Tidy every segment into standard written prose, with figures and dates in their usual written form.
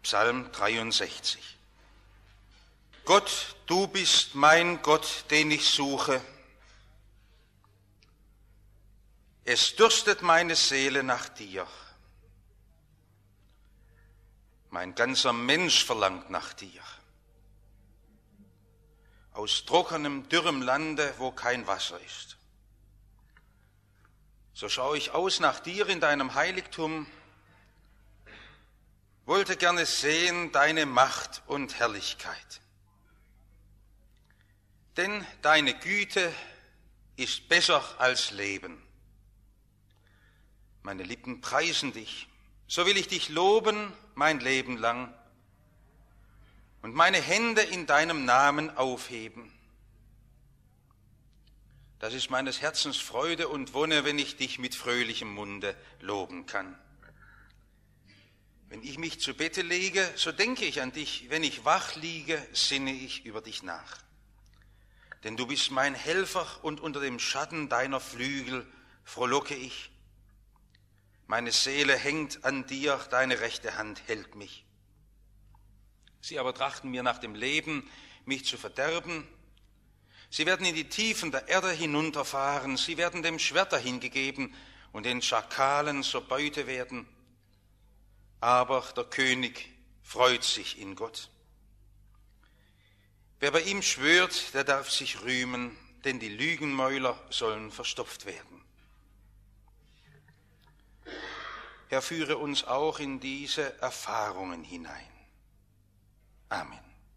Psalm 63. Gott, du bist mein Gott, den ich suche. Es dürstet meine Seele nach dir. Mein ganzer Mensch verlangt nach dir. Aus trockenem, dürrem Lande, wo kein Wasser ist. So schaue ich aus nach dir in deinem Heiligtum, wollte gerne sehen deine Macht und Herrlichkeit. Denn deine Güte ist besser als Leben. Meine Lippen preisen dich, so will ich dich loben mein Leben lang und meine Hände in deinem Namen aufheben. Das ist meines Herzens Freude und Wonne, wenn ich dich mit fröhlichem Munde loben kann. Wenn ich mich zu Bette lege, so denke ich an dich. Wenn ich wach liege, sinne ich über dich nach. Denn du bist mein Helfer und unter dem Schatten deiner Flügel frohlocke ich. Meine Seele hängt an dir, deine rechte Hand hält mich. Sie aber trachten mir nach dem Leben, mich zu verderben. Sie werden in die Tiefen der Erde hinunterfahren. Sie werden dem Schwert dahingegeben und den Schakalen zur Beute werden. Aber der König freut sich in Gott. Wer bei ihm schwört, der darf sich rühmen, denn die Lügenmäuler sollen verstopft werden. Herr, führe uns auch in diese Erfahrungen hinein. Amen.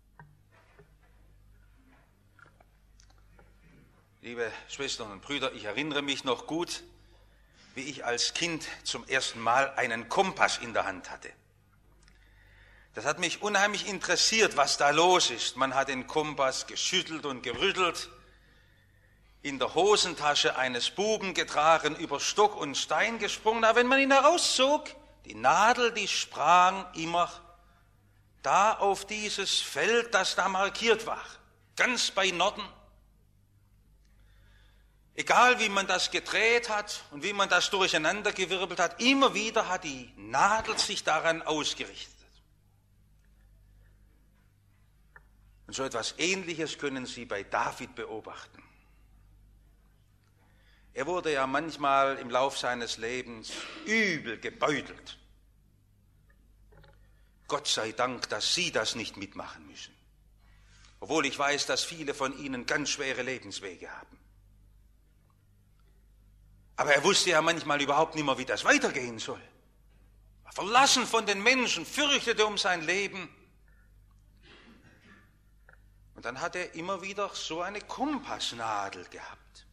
Liebe Schwestern und Brüder, ich erinnere mich noch gut, wie ich als Kind zum ersten Mal einen Kompass in der Hand hatte. Das hat mich unheimlich interessiert, was da los ist. Man hat den Kompass geschüttelt und gerüttelt, in der Hosentasche eines Buben getragen, über Stock und Stein gesprungen. Aber wenn man ihn herauszog, die Nadel, die sprang immer da auf dieses Feld, das da markiert war, ganz bei Norden. Egal wie man das gedreht hat und wie man das durcheinandergewirbelt hat, immer wieder hat die Nadel sich daran ausgerichtet. Und so etwas Ähnliches können Sie bei David beobachten. Er wurde ja manchmal im Lauf seines Lebens übel gebeutelt. Gott sei Dank, dass Sie das nicht mitmachen müssen. Obwohl ich weiß, dass viele von Ihnen ganz schwere Lebenswege haben. Aber er wusste ja manchmal überhaupt nicht mehr, wie das weitergehen soll. Er war verlassen von den Menschen, fürchtete um sein Leben. Und dann hat er immer wieder so eine Kompassnadel gehabt,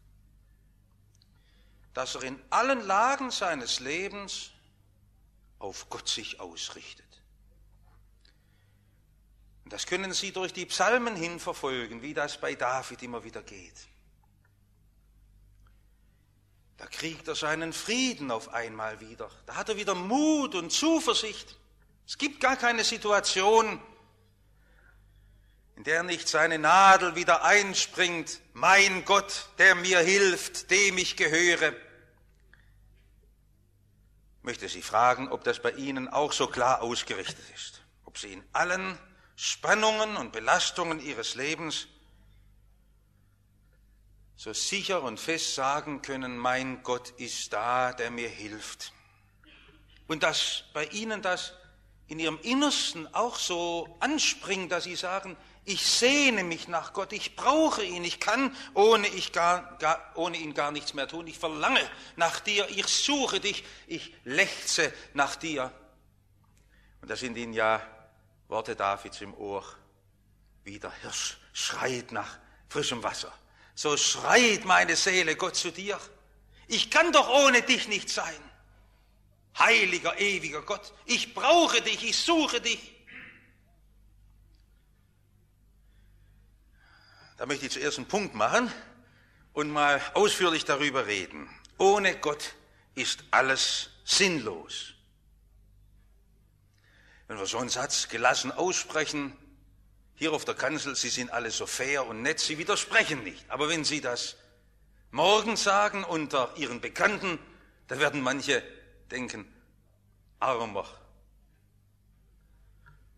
dass er in allen Lagen seines Lebens auf Gott sich ausrichtet. Und das können Sie durch die Psalmen hin verfolgen, wie das bei David immer wieder geht. Da kriegt er seinen Frieden auf einmal wieder. Da hat er wieder Mut und Zuversicht. Es gibt gar keine Situation, in der nicht seine Nadel wieder einspringt. Mein Gott, der mir hilft, dem ich gehöre. Ich möchte Sie fragen, ob das bei Ihnen auch so klar ausgerichtet ist. Ob Sie in allen Spannungen und Belastungen Ihres Lebens so sicher und fest sagen können, mein Gott ist da, der mir hilft. Und dass bei Ihnen das in Ihrem Innersten auch so anspringt, dass Sie sagen, ich sehne mich nach Gott, ich brauche ihn, ich kann ohne ihn gar nichts mehr tun, ich verlange nach dir, ich suche dich, ich lechze nach dir. Und da sind Ihnen ja Worte Davids im Ohr, wie der Hirsch schreit nach frischem Wasser. So schreit meine Seele Gott zu dir. Ich kann doch ohne dich nicht sein. Heiliger, ewiger Gott, ich brauche dich, ich suche dich. Da möchte ich zuerst einen Punkt machen und mal ausführlich darüber reden. Ohne Gott ist alles sinnlos. Wenn wir so einen Satz gelassen aussprechen, hier auf der Kanzel, Sie sind alle so fair und nett, Sie widersprechen nicht. Aber wenn Sie das morgen sagen unter Ihren Bekannten, da werden manche denken, armer.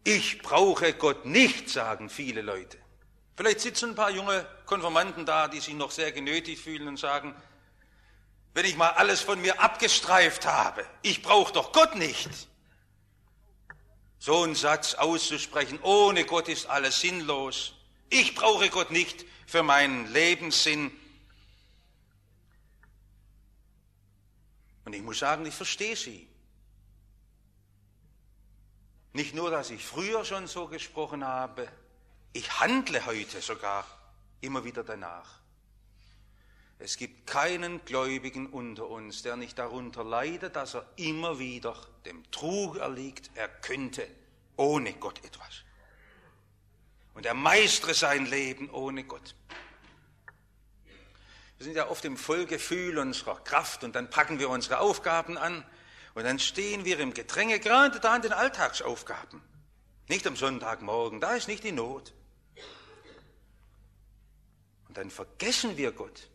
Ich brauche Gott nicht, sagen viele Leute. Vielleicht sitzen ein paar junge Konfirmanden da, die sich noch sehr genötigt fühlen und sagen, wenn ich mal alles von mir abgestreift habe, ich brauche doch Gott nicht. So einen Satz auszusprechen, ohne Gott ist alles sinnlos. Ich brauche Gott nicht für meinen Lebenssinn. Und ich muss sagen, ich verstehe sie. Nicht nur, dass ich früher schon so gesprochen habe, ich handle heute sogar immer wieder danach. Es gibt keinen Gläubigen unter uns, der nicht darunter leidet, dass er immer wieder dem Trug erliegt, er könnte ohne Gott etwas. Und er meistere sein Leben ohne Gott. Wir sind ja oft im Vollgefühl unserer Kraft und dann packen wir unsere Aufgaben an und dann stehen wir im Gedränge, gerade da an den Alltagsaufgaben. Nicht am Sonntagmorgen, da ist nicht die Not. Und dann vergessen wir Gott.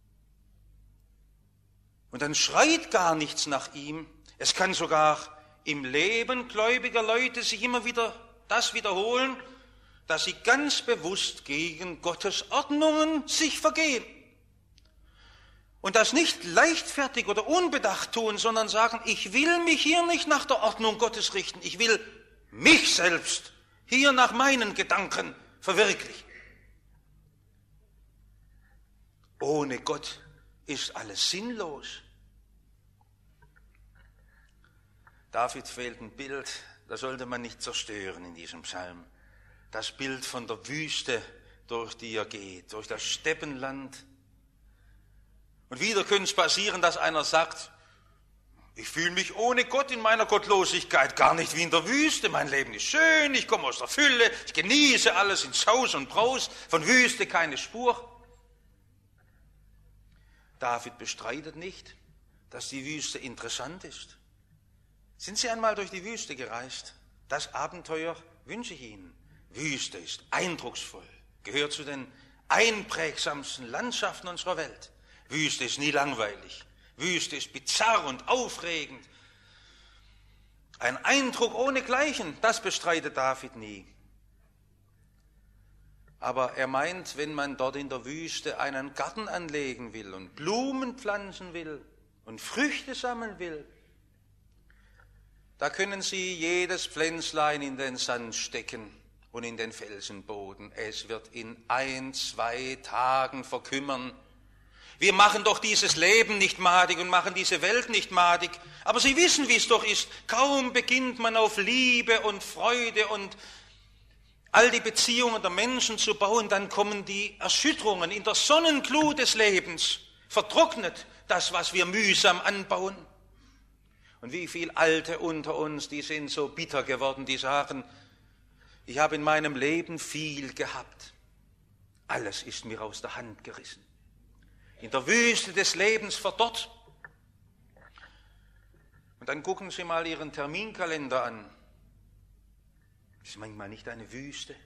Und dann schreit gar nichts nach ihm. Es kann sogar im Leben gläubiger Leute sich immer wieder das wiederholen, dass sie ganz bewusst gegen Gottes Ordnungen sich vergehen. Und das nicht leichtfertig oder unbedacht tun, sondern sagen, ich will mich hier nicht nach der Ordnung Gottes richten. Ich will mich selbst hier nach meinen Gedanken verwirklichen. Ohne Gott ist alles sinnlos. David fehlt ein Bild, das sollte man nicht zerstören in diesem Psalm. Das Bild von der Wüste, durch die er geht, durch das Steppenland. Und wieder könnte es passieren, dass einer sagt, ich fühle mich ohne Gott in meiner Gottlosigkeit gar nicht wie in der Wüste. Mein Leben ist schön, ich komme aus der Fülle, ich genieße alles in Saus und Braus, von Wüste keine Spur. David bestreitet nicht, dass die Wüste interessant ist. Sind Sie einmal durch die Wüste gereist? Das Abenteuer wünsche ich Ihnen. Wüste ist eindrucksvoll, gehört zu den einprägsamsten Landschaften unserer Welt. Wüste ist nie langweilig. Wüste ist bizarr und aufregend. Ein Eindruck ohnegleichen, das bestreitet David nie. Aber er meint, wenn man dort in der Wüste einen Garten anlegen will und Blumen pflanzen will und Früchte sammeln will, da können Sie jedes Pflänzlein in den Sand stecken und in den Felsenboden. Es wird in 1, 2 Tagen verkümmern. Wir machen doch dieses Leben nicht madig und machen diese Welt nicht madig. Aber Sie wissen, wie es doch ist. Kaum beginnt man auf Liebe und Freude und all die Beziehungen der Menschen zu bauen, dann kommen die Erschütterungen in der Sonnenglut des Lebens. Vertrocknet das, was wir mühsam anbauen. Und wie viele Alte unter uns, die sind so bitter geworden, die sagen, ich habe in meinem Leben viel gehabt. Alles ist mir aus der Hand gerissen. In der Wüste des Lebens verdorrt. Und dann gucken Sie mal Ihren Terminkalender an. Das ist manchmal nicht eine Wüste.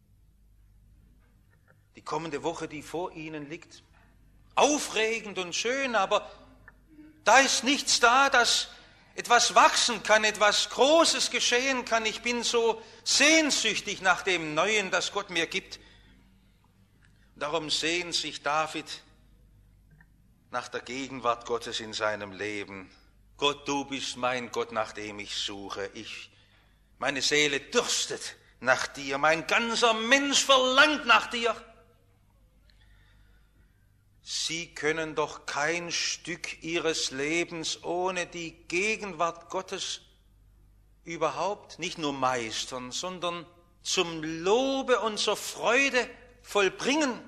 Die kommende Woche, die vor Ihnen liegt, aufregend und schön, aber da ist nichts da, das etwas wachsen kann, etwas Großes geschehen kann. Ich bin so sehnsüchtig nach dem Neuen, das Gott mir gibt. Darum sehnt sich David nach der Gegenwart Gottes in seinem Leben. Gott, du bist mein Gott, nach dem ich suche. Meine Seele dürstet nach dir, mein ganzer Mensch verlangt nach dir. Sie können doch kein Stück ihres Lebens ohne die Gegenwart Gottes überhaupt nicht nur meistern, sondern zum Lobe und zur Freude vollbringen.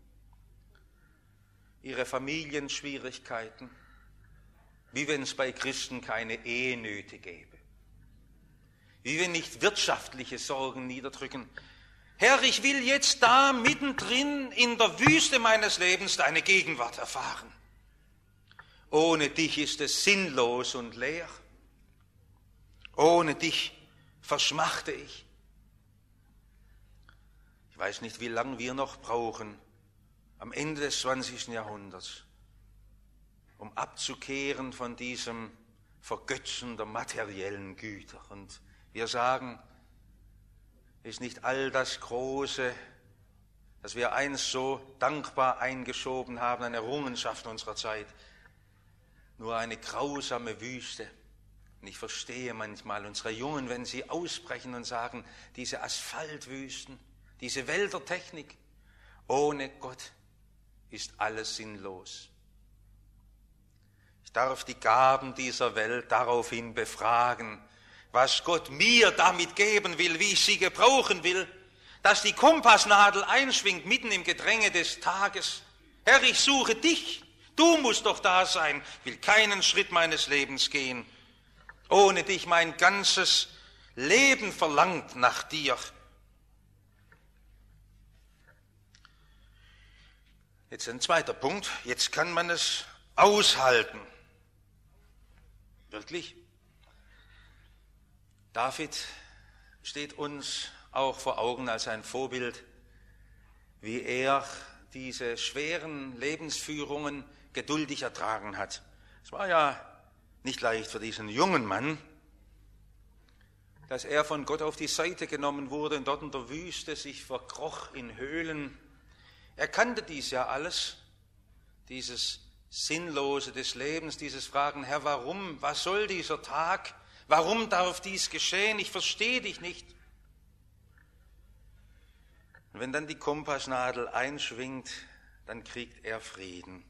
Ihre Familienschwierigkeiten, wie wenn es bei Christen keine Ehenöte gäbe, wie wenn nicht wirtschaftliche Sorgen niederdrücken. Herr, ich will jetzt da mittendrin in der Wüste meines Lebens deine Gegenwart erfahren. Ohne dich ist es sinnlos und leer. Ohne dich verschmachte ich. Ich weiß nicht, wie lange wir noch brauchen, am Ende des 20. Jahrhunderts, um abzukehren von diesem Vergötzen der materiellen Güter. Und wir sagen, ist nicht all das Große, das wir einst so dankbar eingeschoben haben, eine Errungenschaft unserer Zeit, nur eine grausame Wüste. Und ich verstehe manchmal unsere Jungen, wenn sie ausbrechen und sagen, diese Asphaltwüsten, diese Wäldertechnik, ohne Gott ist alles sinnlos. Ich darf die Gaben dieser Welt daraufhin befragen, was Gott mir damit geben will, wie ich sie gebrauchen will, dass die Kompassnadel einschwingt mitten im Gedränge des Tages. Herr, ich suche dich, du musst doch da sein, will keinen Schritt meines Lebens gehen. Ohne dich mein ganzes Leben verlangt nach dir. Jetzt ein zweiter Punkt, jetzt kann man es aushalten. Wirklich? David steht uns auch vor Augen als ein Vorbild, wie er diese schweren Lebensführungen geduldig ertragen hat. Es war ja nicht leicht für diesen jungen Mann, dass er von Gott auf die Seite genommen wurde und dort in der Wüste sich verkroch in Höhlen. Er kannte dies ja alles, dieses Sinnlose des Lebens, dieses Fragen, Herr, warum, was soll dieser Tag, warum darf dies geschehen, ich verstehe dich nicht. Und wenn dann die Kompassnadel einschwingt, dann kriegt er Frieden.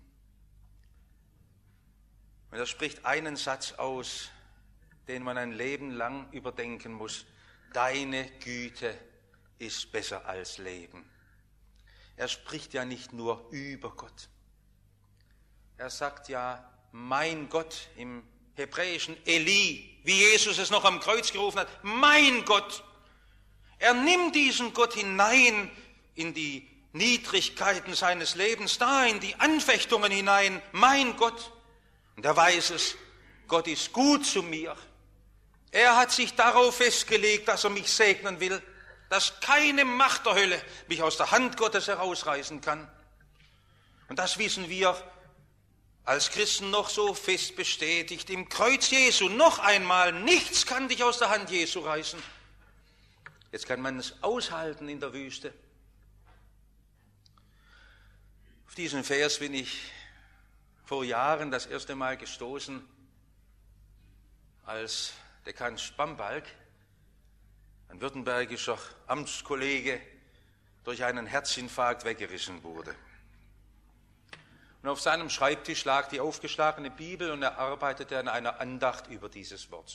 Und er spricht einen Satz aus, den man ein Leben lang überdenken muss. Deine Güte ist besser als Leben. Er spricht ja nicht nur über Gott. Er sagt ja, mein Gott, im Hebräischen Eli, wie Jesus es noch am Kreuz gerufen hat, mein Gott. Er nimmt diesen Gott hinein in die Niedrigkeiten seines Lebens, da in die Anfechtungen hinein, mein Gott. Und er weiß es, Gott ist gut zu mir. Er hat sich darauf festgelegt, dass er mich segnen will, dass keine Macht der Hölle mich aus der Hand Gottes herausreißen kann. Und das wissen wir als Christen noch so fest bestätigt im Kreuz Jesu. Noch einmal, nichts kann dich aus der Hand Jesu reißen. Jetzt kann man es aushalten in der Wüste. Auf diesen Vers bin ich vor Jahren das erste Mal gestoßen, als Dekan Spambalg, ein württembergischer Amtskollege, durch einen Herzinfarkt weggerissen wurde. Und auf seinem Schreibtisch lag die aufgeschlagene Bibel und er arbeitete an einer Andacht über dieses Wort.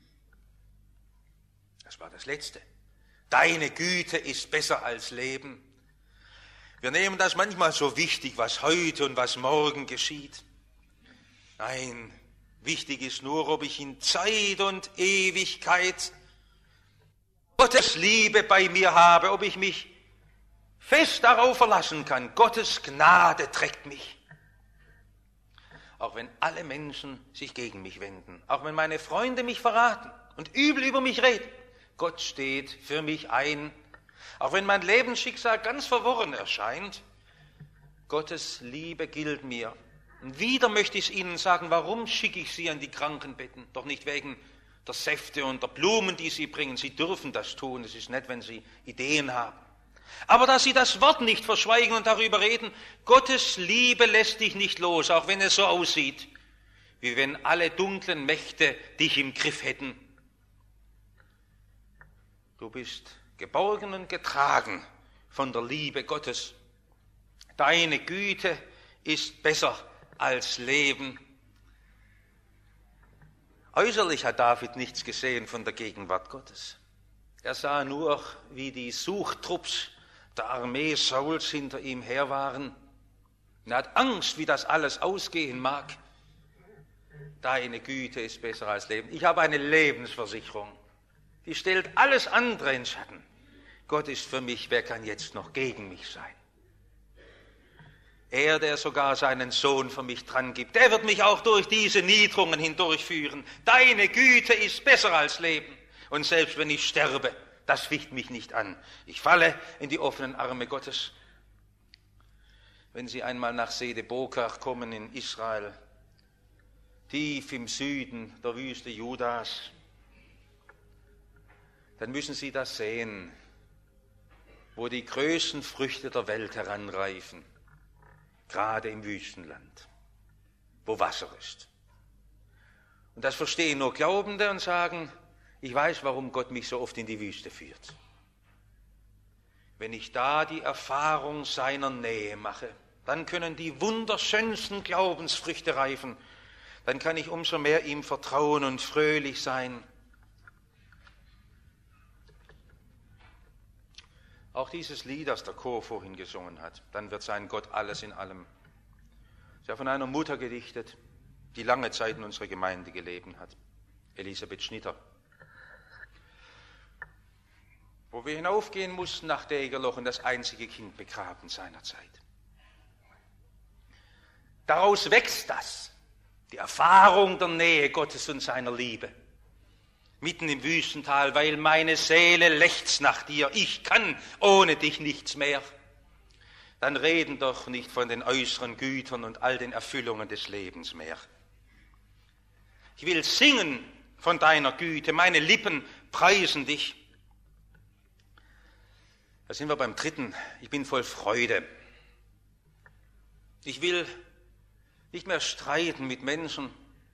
Das war das Letzte. Deine Güte ist besser als Leben. Wir nehmen das manchmal so wichtig, was heute und was morgen geschieht. Nein, wichtig ist nur, ob ich in Zeit und Ewigkeit Gottes Liebe bei mir habe, ob ich mich fest darauf verlassen kann. Gottes Gnade trägt mich. Auch wenn alle Menschen sich gegen mich wenden, auch wenn meine Freunde mich verraten und übel über mich reden, Gott steht für mich ein. Auch wenn mein Lebensschicksal ganz verworren erscheint, Gottes Liebe gilt mir. Und wieder möchte ich es Ihnen sagen, warum schicke ich Sie an die Krankenbetten? Doch nicht wegen der Säfte und der Blumen, die Sie bringen. Sie dürfen das tun, es ist nett, wenn Sie Ideen haben. Aber dass Sie das Wort nicht verschweigen und darüber reden, Gottes Liebe lässt dich nicht los, auch wenn es so aussieht, wie wenn alle dunklen Mächte dich im Griff hätten. Du bist geborgen und getragen von der Liebe Gottes. Deine Güte ist besser als Leben. Äußerlich hat David nichts gesehen von der Gegenwart Gottes. Er sah nur, wie die Suchtrupps der Armee Sauls hinter ihm her waren. Er hat Angst, wie das alles ausgehen mag. Deine Güte ist besser als Leben. Ich habe eine Lebensversicherung. Die stellt alles andere in Schatten. Gott ist für mich, wer kann jetzt noch gegen mich sein? Er, der sogar seinen Sohn für mich dran gibt, der wird mich auch durch diese Niederungen hindurchführen. Deine Güte ist besser als Leben. Und selbst wenn ich sterbe, das ficht mich nicht an. Ich falle in die offenen Arme Gottes. Wenn Sie einmal nach Sede Boker kommen in Israel, tief im Süden der Wüste Judas, dann müssen Sie das sehen, wo die größten Früchte der Welt heranreifen, gerade im Wüstenland, wo Wasser ist. Und das verstehen nur Glaubende und sagen, ich weiß, warum Gott mich so oft in die Wüste führt. Wenn ich da die Erfahrung seiner Nähe mache, dann können die wunderschönsten Glaubensfrüchte reifen. Dann kann ich umso mehr ihm vertrauen und fröhlich sein. Auch dieses Lied, das der Chor vorhin gesungen hat, dann wird sein Gott alles in allem. Es ist ja von einer Mutter gedichtet, die lange Zeit in unserer Gemeinde gelebt hat, Elisabeth Schnitter. Wo wir hinaufgehen mussten nach Degerloch und das einzige Kind begraben seinerzeit. Daraus wächst das, die Erfahrung der Nähe Gottes und seiner Liebe. Mitten im Wüstental, weil meine Seele lechzt nach dir, ich kann ohne dich nichts mehr. Dann reden doch nicht von den äußeren Gütern und all den Erfüllungen des Lebens mehr. Ich will singen von deiner Güte, meine Lippen preisen dich. Da sind wir beim dritten, ich bin voll Freude. Ich will nicht mehr streiten mit Menschen.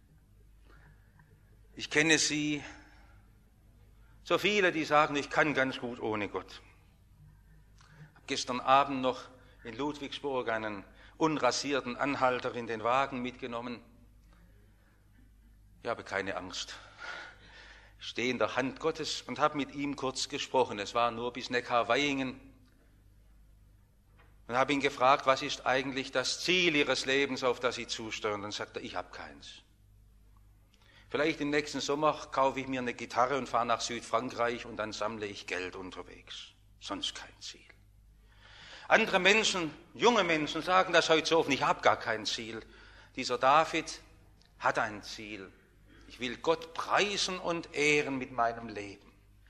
Ich kenne sie, so viele, die sagen, ich kann ganz gut ohne Gott. Ich habe gestern Abend noch in Ludwigsburg einen unrasierten Anhalter in den Wagen mitgenommen. Ich habe keine Angst. Ich stehe in der Hand Gottes und habe mit ihm kurz gesprochen. Es war nur bis Neckarweihingen. Und habe ihn gefragt, was ist eigentlich das Ziel Ihres Lebens, auf das Sie zusteuern? Und dann sagt er, ich habe keins. Vielleicht im nächsten Sommer kaufe ich mir eine Gitarre und fahre nach Südfrankreich und dann sammle ich Geld unterwegs. Sonst kein Ziel. Andere Menschen, junge Menschen sagen das heute so oft, ich habe gar kein Ziel. Dieser David hat ein Ziel. Ich will Gott preisen und ehren mit meinem Leben.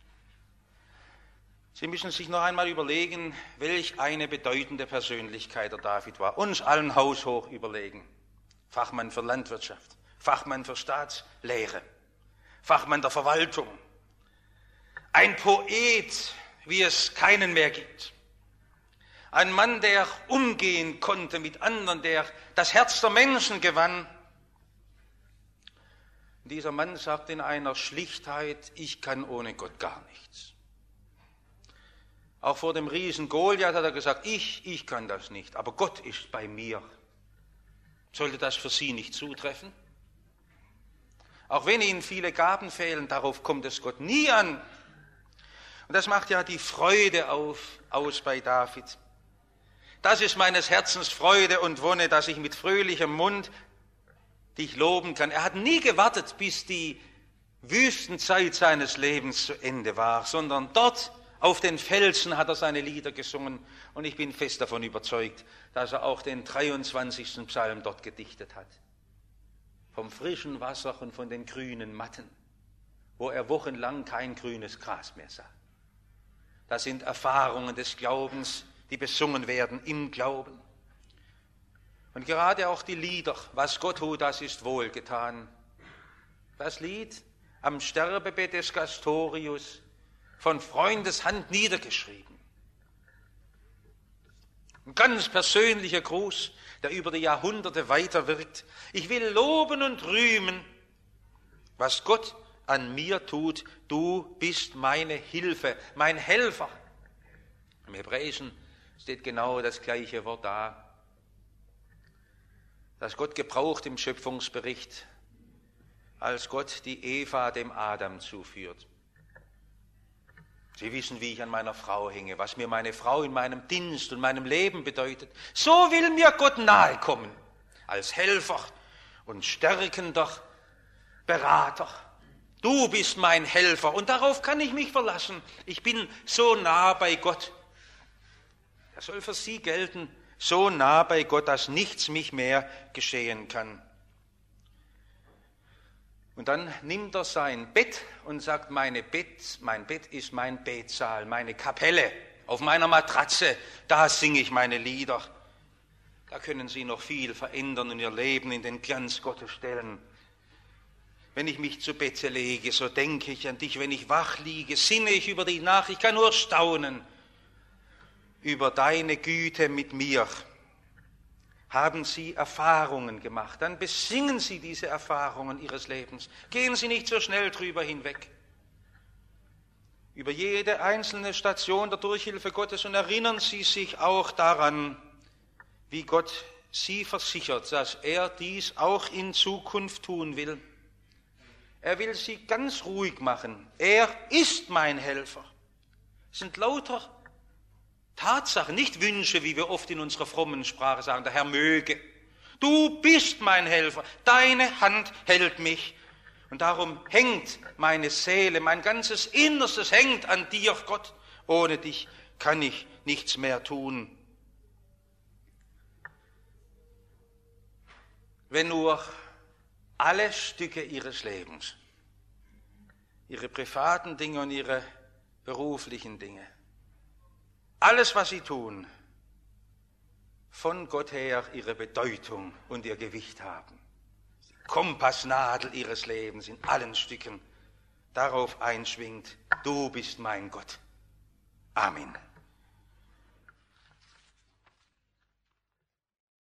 Sie müssen sich noch einmal überlegen, welch eine bedeutende Persönlichkeit der David war. Uns allen haushoch überlegen. Fachmann für Landwirtschaft, Fachmann für Staatslehre, Fachmann der Verwaltung. Ein Poet, wie es keinen mehr gibt. Ein Mann, der umgehen konnte mit anderen, der das Herz der Menschen gewann. Dieser Mann sagt in einer Schlichtheit, ich kann ohne Gott gar nichts. Auch vor dem Riesen Goliath hat er gesagt, ich kann das nicht, aber Gott ist bei mir. Sollte das für Sie nicht zutreffen? Auch wenn Ihnen viele Gaben fehlen, darauf kommt es Gott nie an. Und das macht ja die Freude aus bei David. Das ist meines Herzens Freude und Wonne, dass ich mit fröhlichem Mund dich loben kann. Er hat nie gewartet, bis die Wüstenzeit seines Lebens zu Ende war, sondern dort auf den Felsen hat er seine Lieder gesungen. Und ich bin fest davon überzeugt, dass er auch den 23. Psalm dort gedichtet hat. Vom frischen Wasser und von den grünen Matten, wo er wochenlang kein grünes Gras mehr sah. Das sind Erfahrungen des Glaubens, die besungen werden im Glauben. Und gerade auch die Lieder, was Gott tut, das ist wohlgetan. Das Lied am Sterbebett des Gastorius, von Freundes Hand niedergeschrieben. Ein ganz persönlicher Gruß, der über die Jahrhunderte weiterwirkt. Ich will loben und rühmen, was Gott an mir tut. Du bist meine Hilfe, mein Helfer. Im Hebräischen steht genau das gleiche Wort da, das Gott gebraucht im Schöpfungsbericht, als Gott die Eva dem Adam zuführt. Sie wissen, wie ich an meiner Frau hänge, was mir meine Frau in meinem Dienst und meinem Leben bedeutet. So will mir Gott nahe kommen, als Helfer und stärkender Berater. Du bist mein Helfer und darauf kann ich mich verlassen. Ich bin so nah bei Gott. Das soll für Sie gelten, so nah bei Gott, dass nichts mich mehr geschehen kann. Und dann nimmt er sein Bett und sagt, mein Bett ist mein Betsaal, meine Kapelle. Auf meiner Matratze, da singe ich meine Lieder. Da können Sie noch viel verändern und Ihr Leben in den Glanz Gottes stellen. Wenn ich mich zu Bette lege, so denke ich an dich. Wenn ich wach liege, sinne ich über dich nach. Ich kann nur staunen. über deine Güte mit mir. Haben Sie Erfahrungen gemacht, dann besingen Sie diese Erfahrungen Ihres Lebens. Gehen Sie nicht so schnell drüber hinweg. Über jede einzelne Station der Durchhilfe Gottes und erinnern Sie sich auch daran, wie Gott Sie versichert, dass er dies auch in Zukunft tun will. Er will Sie ganz ruhig machen. Er ist mein Helfer. Es sind lauter Tatsachen, nicht Wünsche, wie wir oft in unserer frommen Sprache sagen, der Herr möge. Du bist mein Helfer, deine Hand hält mich. Und darum hängt meine Seele, mein ganzes Innerstes hängt an dir, Gott. Ohne dich kann ich nichts mehr tun. Wenn nur alle Stücke ihres Lebens, ihre privaten Dinge und ihre beruflichen Dinge, alles, was sie tun, von Gott her ihre Bedeutung und ihr Gewicht haben. Die Kompassnadel ihres Lebens in allen Stücken darauf einschwingt, du bist mein Gott. Amen.